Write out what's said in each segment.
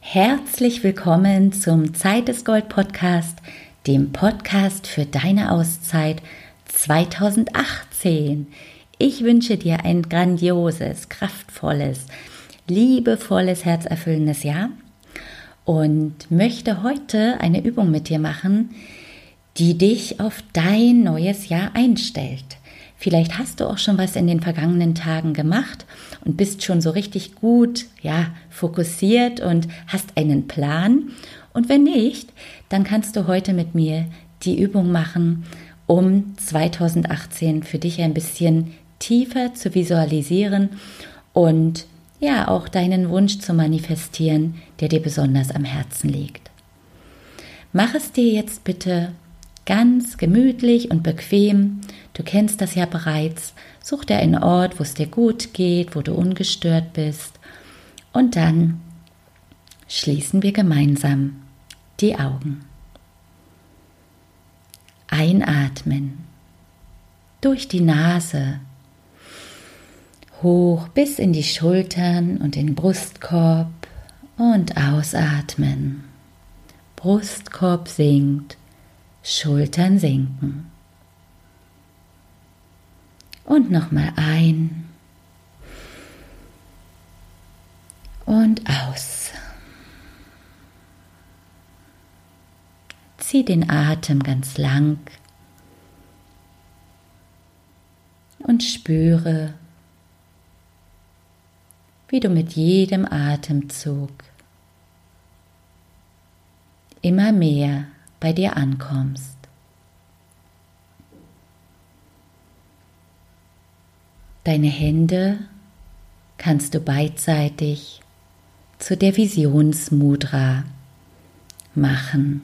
Herzlich willkommen zum Zeit ist Gold Podcast, dem Podcast für deine Auszeit 2018. Ich wünsche dir ein grandioses, kraftvolles, liebevolles, herzerfüllendes Jahr und möchte heute eine Übung mit dir machen, die dich auf dein neues Jahr einstellt. Vielleicht hast du auch schon was in den vergangenen Tagen gemacht und bist schon so richtig gut, fokussiert und hast einen Plan. Und wenn nicht, dann kannst du heute mit mir die Übung machen, um 2018 für dich ein bisschen tiefer zu visualisieren und auch deinen Wunsch zu manifestieren, der dir besonders am Herzen liegt. Mach es dir jetzt bitte ganz gemütlich und bequem. Du kennst das ja bereits. Such dir einen Ort, wo es dir gut geht, wo du ungestört bist. Und dann schließen wir gemeinsam die Augen. Einatmen. Durch die Nase. Hoch bis in die Schultern und den Brustkorb. Und ausatmen. Brustkorb sinkt. Schultern sinken. Und nochmal ein und aus. Zieh den Atem ganz lang und spüre, wie du mit jedem Atemzug immer mehr bei dir ankommst. Deine Hände kannst du beidseitig zu der Visionsmudra machen.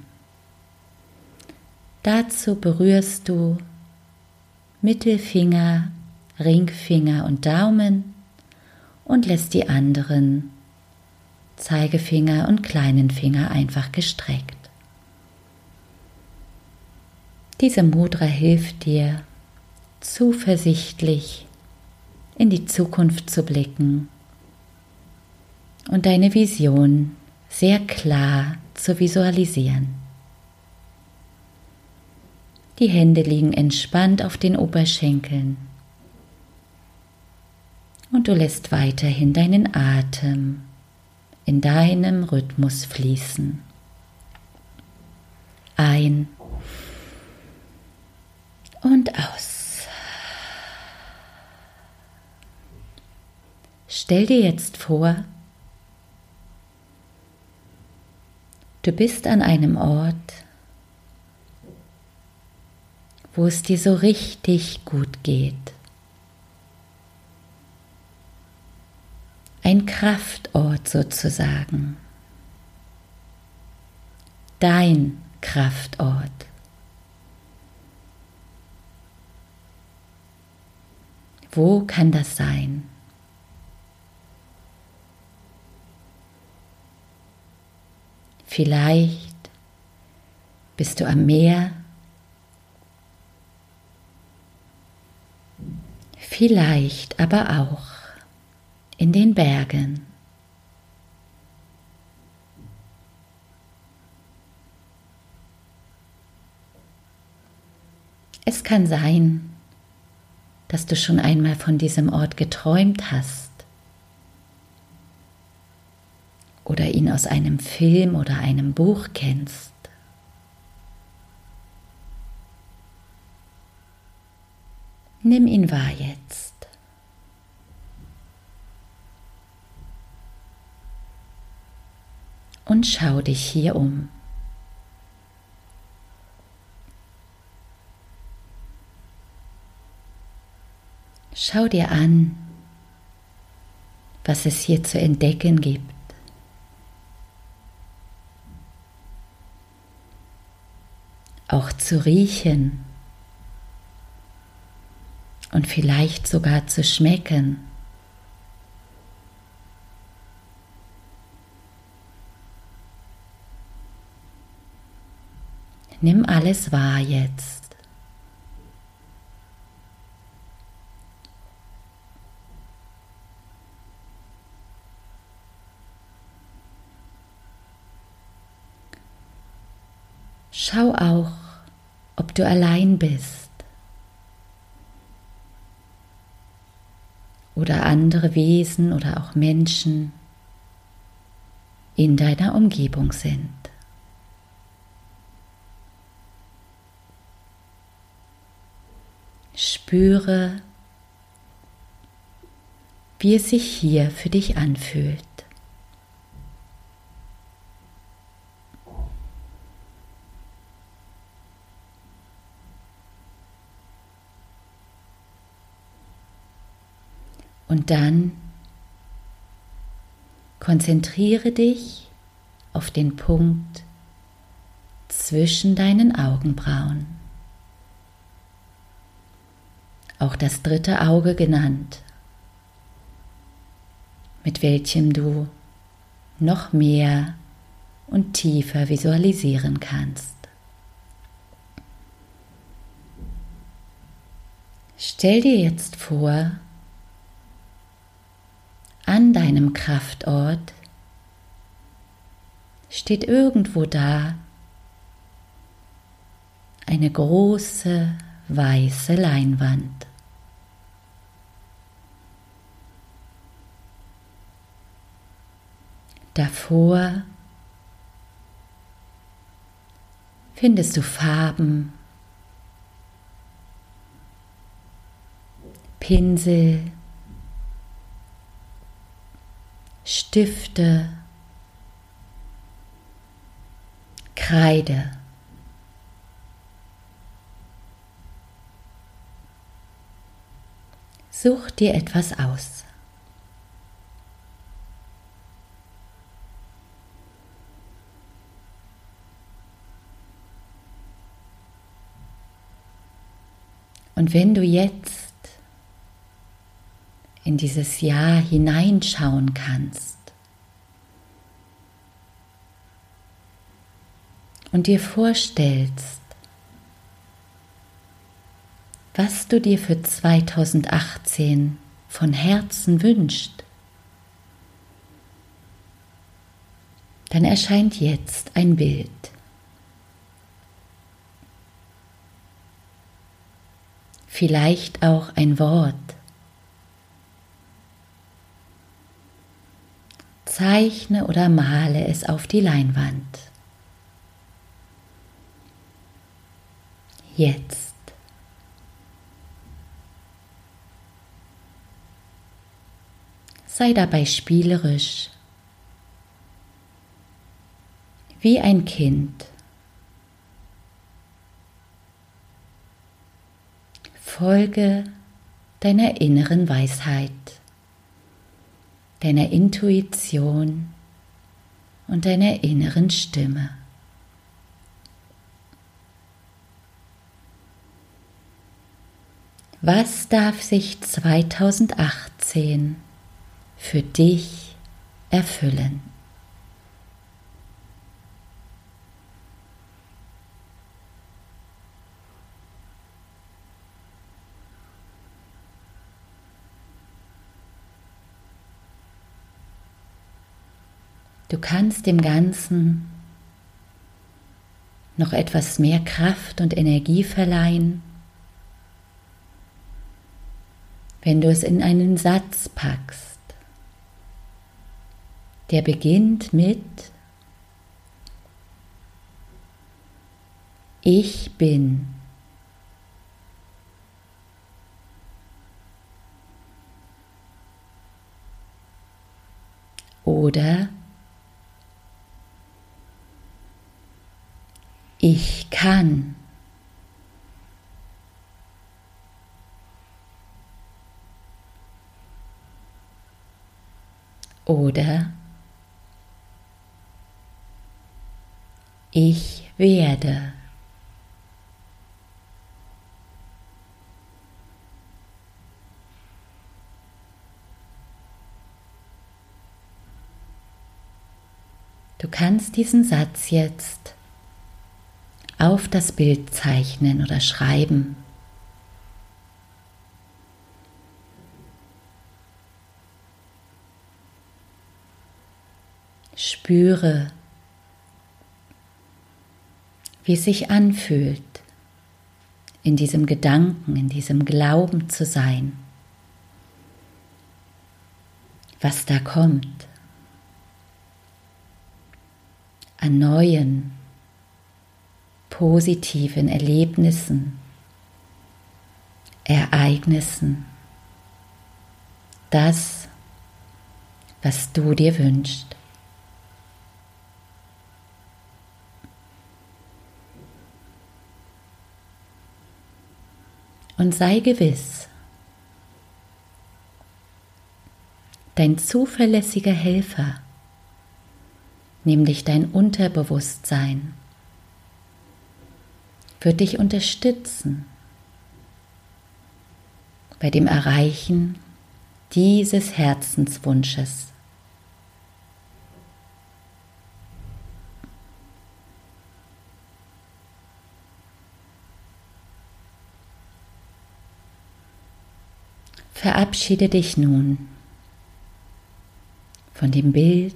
Dazu berührst du Mittelfinger, Ringfinger und Daumen und lässt die anderen Zeigefinger und kleinen Finger einfach gestreckt. Diese Mudra hilft dir, zuversichtlich in die Zukunft zu blicken und deine Vision sehr klar zu visualisieren. Die Hände liegen entspannt auf den Oberschenkeln und du lässt weiterhin deinen Atem in deinem Rhythmus fließen. Ein und aus. Stell dir jetzt vor, du bist an einem Ort, wo es dir so richtig gut geht. Ein Kraftort sozusagen. Dein Kraftort. Wo kann das sein? Vielleicht bist du am Meer, vielleicht aber auch in den Bergen. Es kann sein, dass du schon einmal von diesem Ort geträumt hast oder ihn aus einem Film oder einem Buch kennst. Nimm ihn wahr jetzt. Und schau dich hier um. Schau dir an, was es hier zu entdecken gibt. Auch zu riechen und vielleicht sogar zu schmecken. Nimm alles wahr jetzt. Schau auch, ob du allein bist oder andere Wesen oder auch Menschen in deiner Umgebung sind. Spüre, wie es sich hier für dich anfühlt. Und dann konzentriere dich auf den Punkt zwischen deinen Augenbrauen, auch das dritte Auge genannt, mit welchem du noch mehr und tiefer visualisieren kannst. Stell dir jetzt vor, an deinem Kraftort steht irgendwo da eine große weiße Leinwand. Davor findest du Farben, Pinsel, Stifte, Kreide. Such dir etwas aus. Und wenn du jetzt in dieses Jahr hineinschauen kannst und dir vorstellst, was du dir für 2018 von Herzen wünschst, dann erscheint jetzt ein Bild. Vielleicht auch ein Wort. Zeichne oder male es auf die Leinwand. Jetzt. Sei dabei spielerisch, wie ein Kind. Folge deiner inneren Weisheit, deiner Intuition und deiner inneren Stimme. Was darf sich 2018 für dich erfüllen? Du kannst dem Ganzen noch etwas mehr Kraft und Energie verleihen, wenn du es in einen Satz packst, der beginnt mit Ich bin. Oder ich kann. Oder ich werde. Du kannst diesen Satz jetzt auf das Bild zeichnen oder schreiben. Spüre, wie es sich anfühlt, in diesem Gedanken, in diesem Glauben zu sein, was da kommt an neuen, positiven Erlebnissen, Ereignissen, das, was du dir wünschst. Und sei gewiss, dein zuverlässiger Helfer, nämlich dein Unterbewusstsein, wird dich unterstützen bei dem Erreichen dieses Herzenswunsches. Verabschiede dich nun von dem Bild,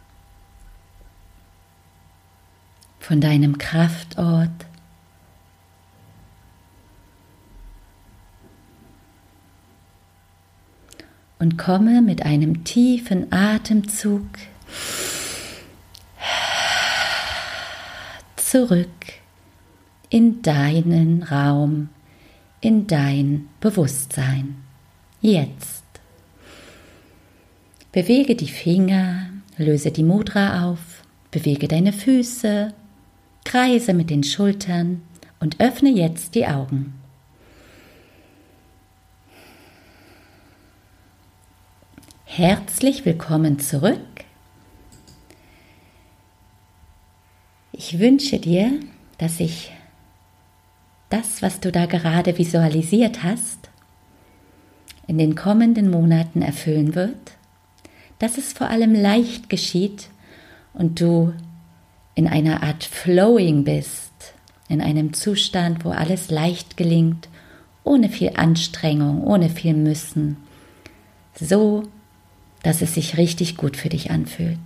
von deinem Kraftort, und komme mit einem tiefen Atemzug zurück in deinen Raum, in dein Bewusstsein. Jetzt. Bewege die Finger, löse die Mudra auf, bewege deine Füße, kreise mit den Schultern und öffne jetzt die Augen. Herzlich willkommen zurück. Ich wünsche dir, dass sich das, was du da gerade visualisiert hast, in den kommenden Monaten erfüllen wird, dass es vor allem leicht geschieht und du in einer Art Flowing bist, in einem Zustand, wo alles leicht gelingt, ohne viel Anstrengung, ohne viel Müssen, so, dass es sich richtig gut für dich anfühlt.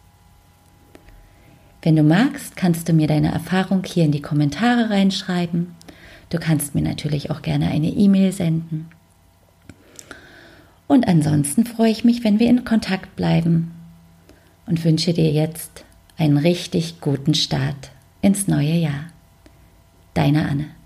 Wenn du magst, kannst du mir deine Erfahrung hier in die Kommentare reinschreiben. Du kannst mir natürlich auch gerne eine E-Mail senden. Und ansonsten freue ich mich, wenn wir in Kontakt bleiben und wünsche dir jetzt einen richtig guten Start ins neue Jahr. Deine Anne.